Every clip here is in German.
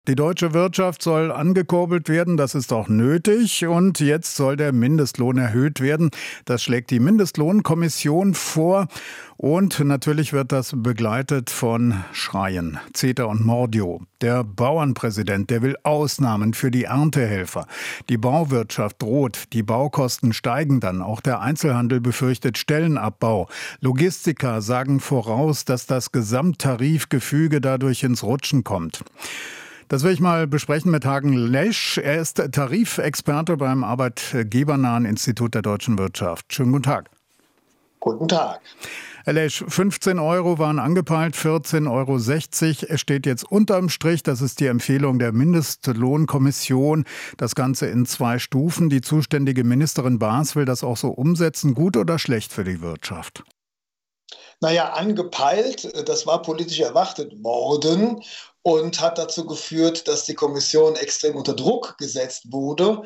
Die deutsche Wirtschaft soll angekurbelt werden, das ist auch nötig. Und jetzt soll der Mindestlohn erhöht werden. Das schlägt die Mindestlohnkommission vor. Und natürlich wird das begleitet von Schreien. CETA und Mordio. Der Bauernpräsident, der will Ausnahmen für die Erntehelfer. Die Bauwirtschaft droht, die Baukosten steigen dann. Auch der Einzelhandel befürchtet Stellenabbau. Logistiker sagen voraus, dass das Gesamttarifgefüge dadurch ins Rutschen kommt. Das will ich mal besprechen mit Hagen Lesch. Er ist Tarifexperte beim Arbeitgebernahen Institut der deutschen Wirtschaft. Schönen guten Tag. Guten Tag. Herr Lesch, 15 Euro waren angepeilt, 14,60 Euro. Es steht jetzt unterm Strich, das ist die Empfehlung der Mindestlohnkommission, das Ganze in 2 Stufen. Die zuständige Ministerin Baas will das auch so umsetzen. Gut oder schlecht für die Wirtschaft? Naja, angepeilt, das war politisch erwartet worden und hat dazu geführt, dass die Kommission extrem unter Druck gesetzt wurde.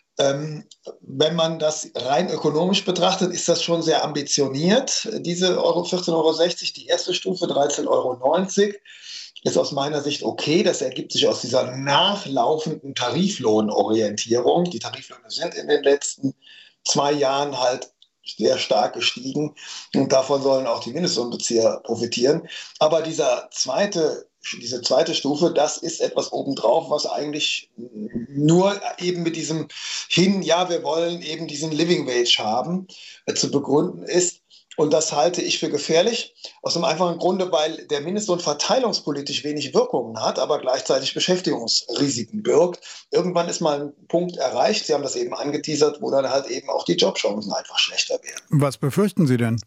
Wenn man das rein ökonomisch betrachtet, ist das schon sehr ambitioniert. Diese 14,60 Euro, die erste Stufe 13,90 Euro, ist aus meiner Sicht okay. Das ergibt sich aus dieser nachlaufenden Tariflohnorientierung. Die Tariflöhne sind in den letzten 2 Jahren halt sehr stark gestiegen und davon sollen auch die Mindestlohnbezieher profitieren. Aber diese zweite Stufe, das ist etwas obendrauf, was eigentlich nur eben mit diesem ja, wir wollen eben diesen Living Wage haben, zu begründen ist. Und das halte ich für gefährlich, aus dem einfachen Grunde, weil der Mindestlohn verteilungspolitisch wenig Wirkungen hat, aber gleichzeitig Beschäftigungsrisiken birgt. Irgendwann ist mal ein Punkt erreicht, Sie haben das eben angeteasert, wo dann halt eben auch die Jobchancen einfach schlechter werden. Was befürchten Sie denn?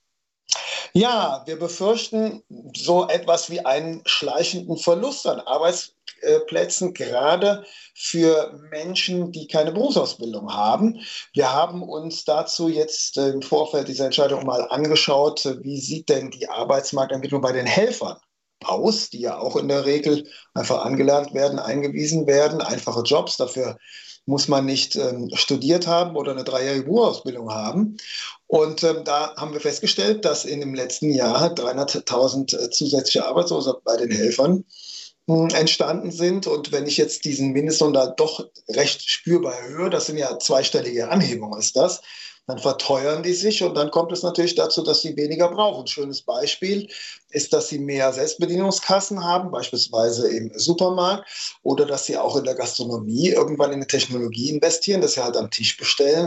Ja, wir befürchten so etwas wie einen schleichenden Verlust an Arbeitsplätzen, gerade für Menschen, die keine Berufsausbildung haben. Wir haben uns dazu jetzt im Vorfeld dieser Entscheidung mal angeschaut, wie sieht denn die Arbeitsmarktentwicklung bei den Helfern aus, die ja auch in der Regel einfach angelernt werden, eingewiesen werden, einfache Jobs, dafür muss man nicht studiert haben oder eine 3-jährige Berufsausbildung haben. Und da haben wir festgestellt, dass in dem letzten Jahr 300.000 zusätzliche Arbeitslose bei den Helfern entstanden sind. Und wenn ich jetzt diesen Mindestlohn da doch recht spürbar erhöhe, das sind ja zweistellige Anhebungen, ist das, dann verteuern die sich und dann kommt es natürlich dazu, dass sie weniger brauchen. Ein schönes Beispiel ist, dass sie mehr Selbstbedienungskassen haben, beispielsweise im Supermarkt, oder dass sie auch in der Gastronomie irgendwann in die Technologie investieren, dass sie halt am Tisch bestellen,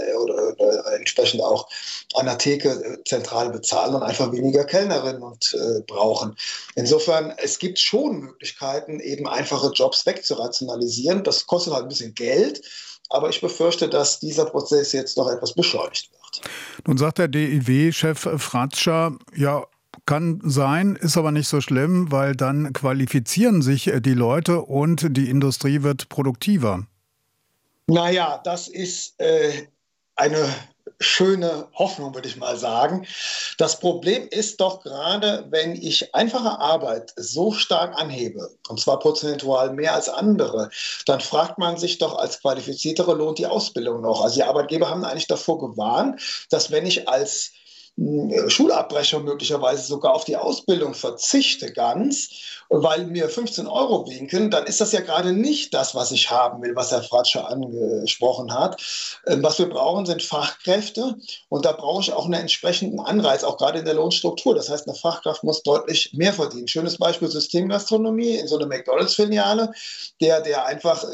oder entsprechend auch an der Theke zentral bezahlen und einfach weniger Kellnerinnen brauchen. Insofern, es gibt schon Möglichkeiten, eben einfache Jobs wegzurationalisieren. Das kostet halt ein bisschen Geld. Aber ich befürchte, dass dieser Prozess jetzt noch etwas beschleunigt wird. Nun sagt der DIW-Chef Fratscher, ja, kann sein, ist aber nicht so schlimm, weil dann qualifizieren sich die Leute und die Industrie wird produktiver. Naja, das ist eine schöne Hoffnung, würde ich mal sagen. Das Problem ist doch gerade, wenn ich einfache Arbeit so stark anhebe, und zwar prozentual mehr als andere, dann fragt man sich doch als Qualifiziertere, lohnt die Ausbildung noch? Also die Arbeitgeber haben eigentlich davor gewarnt, dass wenn ich als Schulabbrecher möglicherweise sogar auf die Ausbildung verzichte ganz, weil mir 15 Euro winken, dann ist das ja gerade nicht das, was ich haben will, was Herr Fratscher angesprochen hat. Was wir brauchen, sind Fachkräfte und da brauche ich auch einen entsprechenden Anreiz, auch gerade in der Lohnstruktur. Das heißt, eine Fachkraft muss deutlich mehr verdienen. Schönes Beispiel Systemgastronomie in so einer McDonalds-Filiale, der einfach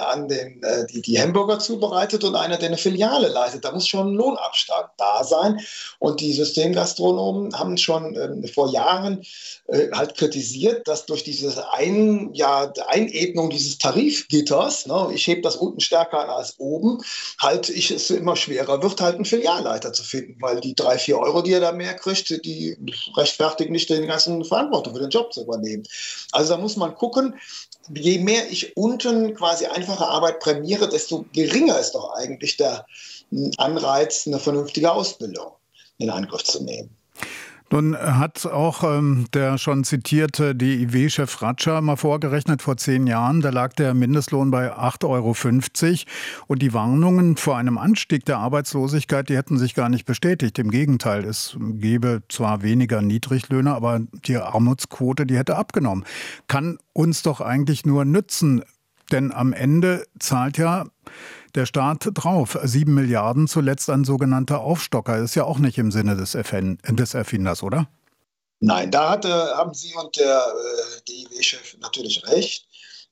die Hamburger zubereitet und einer, der eine Filiale leitet. Da muss schon ein Lohnabstand da sein und die Systemgastronomen haben schon vor Jahren halt kritisiert, dass durch diese Einebnung dieses Tarifgitters, ne, ich hebe das unten stärker an als oben, halt es immer schwerer wird, halt einen Filialleiter zu finden, weil die 3-4 Euro, die er da mehr kriegt, die rechtfertigen nicht den ganzen Verantwortung für den Job zu übernehmen. Also da muss man gucken, je mehr ich unten quasi einfache Arbeit prämiere, desto geringer ist doch eigentlich der Anreiz, eine vernünftige Ausbildung in Angriff zu nehmen. Nun hat auch der schon zitierte DIW-Chef Ratscher mal vorgerechnet, vor 10 Jahren, da lag der Mindestlohn bei 8,50 € und die Warnungen vor einem Anstieg der Arbeitslosigkeit, die hätten sich gar nicht bestätigt. Im Gegenteil, es gäbe zwar weniger Niedriglöhner, aber die Armutsquote, die hätte abgenommen. Kann uns doch eigentlich nur nützen, denn am Ende zahlt ja der Staat drauf. 7 Milliarden zuletzt ein sogenannter Aufstocker. Ist ja auch nicht im Sinne des Erfinders, oder? Nein, haben Sie und der DIW-Chef natürlich recht.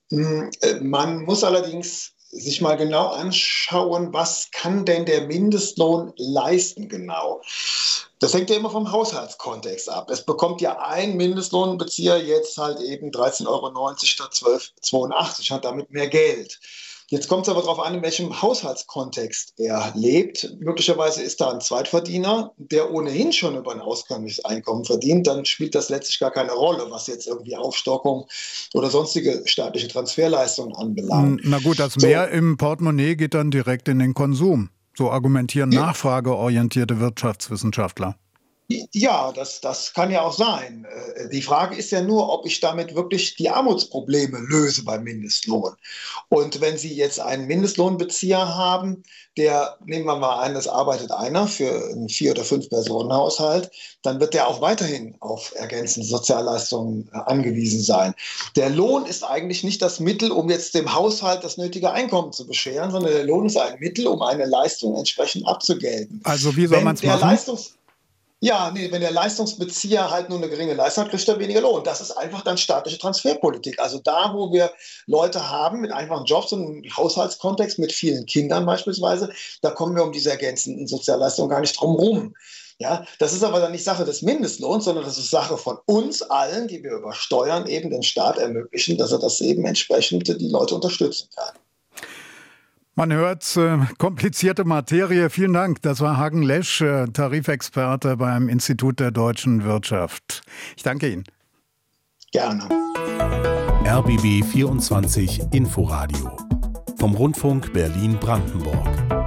Man muss allerdings sich mal genau anschauen, was kann denn der Mindestlohn leisten genau. Das hängt ja immer vom Haushaltskontext ab. Es bekommt ja ein Mindestlohnbezieher jetzt halt eben 13,90 € statt 12,82 €, hat damit mehr Geld. Jetzt kommt es aber darauf an, in welchem Haushaltskontext er lebt. Möglicherweise ist da ein Zweitverdiener, der ohnehin schon über ein auskömmliches Einkommen verdient. Dann spielt das letztlich gar keine Rolle, was jetzt irgendwie Aufstockung oder sonstige staatliche Transferleistungen anbelangt. Na gut, das Mehr im Portemonnaie geht dann direkt in den Konsum. So argumentieren nachfrageorientierte Wirtschaftswissenschaftler. Ja, das kann ja auch sein. Die Frage ist ja nur, ob ich damit wirklich die Armutsprobleme löse beim Mindestlohn. Und wenn Sie jetzt einen Mindestlohnbezieher haben, nehmen wir mal an, es arbeitet einer für einen 4- oder 5-Personen-Haushalt, dann wird der auch weiterhin auf ergänzende Sozialleistungen angewiesen sein. Der Lohn ist eigentlich nicht das Mittel, um jetzt dem Haushalt das nötige Einkommen zu bescheren, sondern der Lohn ist ein Mittel, um eine Leistung entsprechend abzugelten. Also wie soll man es machen? Wenn der Leistungsbezieher halt nur eine geringe Leistung hat, kriegt er weniger Lohn. Das ist einfach dann staatliche Transferpolitik. Also da, wo wir Leute haben mit einfachen Jobs und einem Haushaltskontext mit vielen Kindern beispielsweise, da kommen wir um diese ergänzenden Sozialleistungen gar nicht drum rum. Ja, das ist aber dann nicht Sache des Mindestlohns, sondern das ist Sache von uns allen, die wir über Steuern eben den Staat ermöglichen, dass er das eben entsprechend die Leute unterstützen kann. Man hört, komplizierte Materie. Vielen Dank. Das war Hagen Lesch, Tarifexperte beim Institut der deutschen Wirtschaft. Ich danke Ihnen. Gerne. RBB 24 Inforadio vom Rundfunk Berlin-Brandenburg.